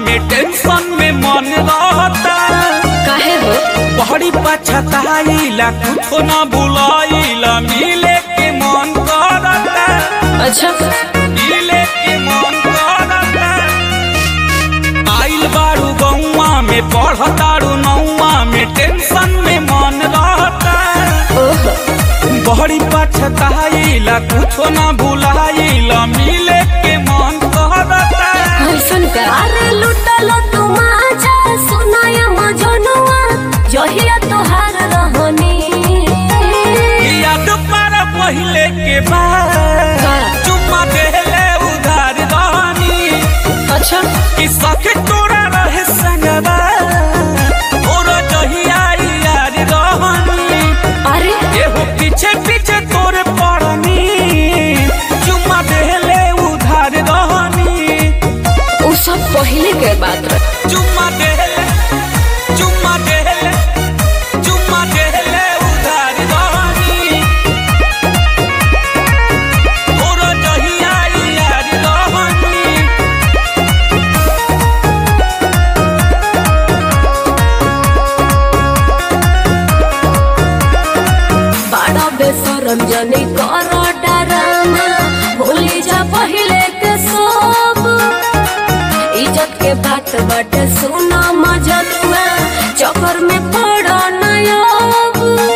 में टेंशन में मन रहता। काहे हो? बड़ी पछताइला कुछ न भुलाइला, मिले के मन करता। अच्छा मिले के मन करता। आइल बारू गौवा में पढ़तारू नौवा में टेंशन में मन रहता। ओहो बड़ी पछताइला कुछ न भुलाइला, मिले के मन करता। कैसन का? अरे लुटलो तुम आजा सुनाया मजनुआ जहिया तोहार रहनी। याद पर पहिले के बाद चुम्मा देले उधार रहनी। अच्छा कि सखे तोरा रहे संगवा और जहिया यार रहनी। अरे एहो पीछे पीछे तोरे पड़नी, चुम्मा देले उधार रहनी। वो सब पहले के बात रहे। चुम्मा देले चुम्मा देले चुम्मा देले उधार रहनी। और जहिया यार रहनी। बड़ा बेशरम जनी करो डरामा, भूली जा पहिले के सब। इज्जत के बात बाटे सुना मजनुआ, चक्कर में पड़ो नयब।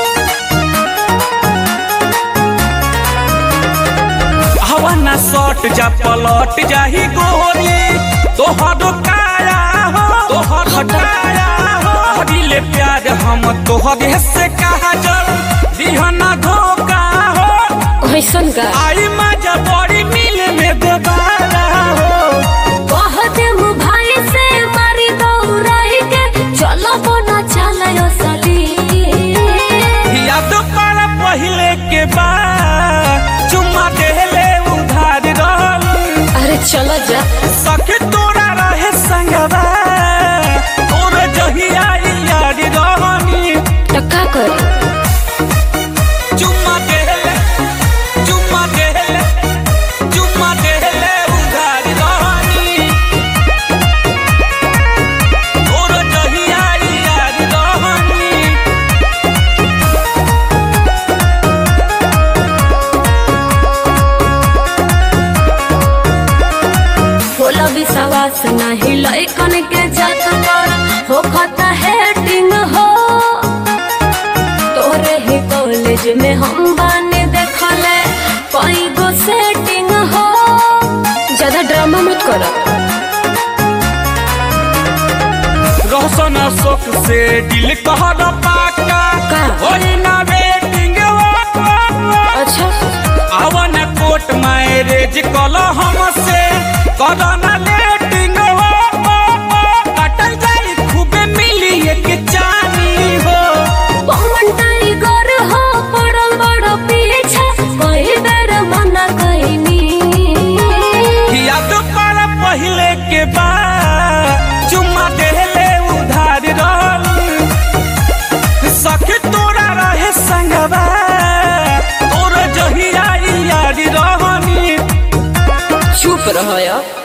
हवा न सट जा पलट जाही गोरी, तोहरो काया हो तोहर काया हो। दिले प्यार हम तोहरे से कहा जल दिहना धोखा हो। कैसन का? आई मजा बड़ी मिल में दोबारा हो। कह दे मु भाई से मारी दौड़ाई के, चलो बोना चलो सली। याद पर पहिले के बाद चुम्मा देले उधार रहनी। अरे चलो जा। सखे तोरा रहे संगवा और जहिया यार रहनी। टक्का कर। चुम्मा देले चुम्मा देले चुम्मा देले उधार रहनी। और जहिया यार रहनी। होला विश्वास नहीं लइकन के जात पर हो खता हेटिंग हो। तोरे ही कॉलेज में हम बाने देखले कई गो सेटिंग हो। ज्यादा ड्रामा मत करो। रोशन अशोक से दिल कहर पाका का? होई ना वेटिंग हो। अच्छा आवन कोर्ट मैरिज कल हमसे करना लेटिंग हो। कटल जाई खूबे मिली एक चानी हो। पवन टाइगर हो पड़ल बड़ पीछा, कई बेर मना कईनी। याद पर पहिले के बाद चुम्मा देले उधार रहनी। सखे तोरा रहे संगवा और जहिया यार रहनी। चुप रहो यार।